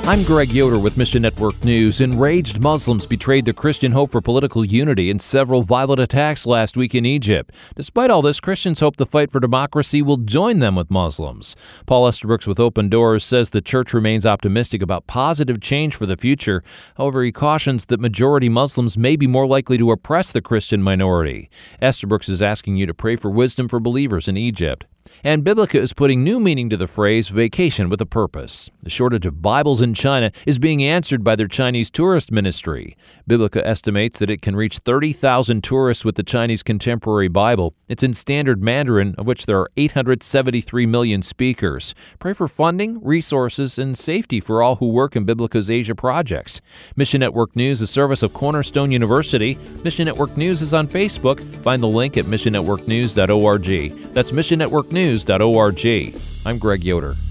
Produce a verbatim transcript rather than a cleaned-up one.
I'm Greg Yoder with Mission Network News. Enraged Muslims betrayed their Christian hope for political unity in several violent attacks last week in Egypt. Despite all this, Christians hope the fight for democracy will join them with Muslims. Paul Estabrooks with Open Doors says the church remains optimistic about positive change for the future. However, he cautions that majority Muslims may be more likely to oppress the Christian minority. Estabrooks is asking you to pray for wisdom for believers in Egypt. And Biblica is putting new meaning to the phrase vacation with a purpose. The shortage of Bibles in China is being answered by their Chinese tourist ministry. Biblica estimates that it can reach thirty thousand tourists with the Chinese Contemporary Bible. It's in Standard Mandarin, of which there are eight hundred seventy-three million speakers. Pray for funding, resources, and safety for all who work in Biblica's Asia projects. Mission Network News is a service of Cornerstone University. Mission Network News is on Facebook. Find the link at mission network news dot org. That's mission network news dot org. I'm Greg Yoder.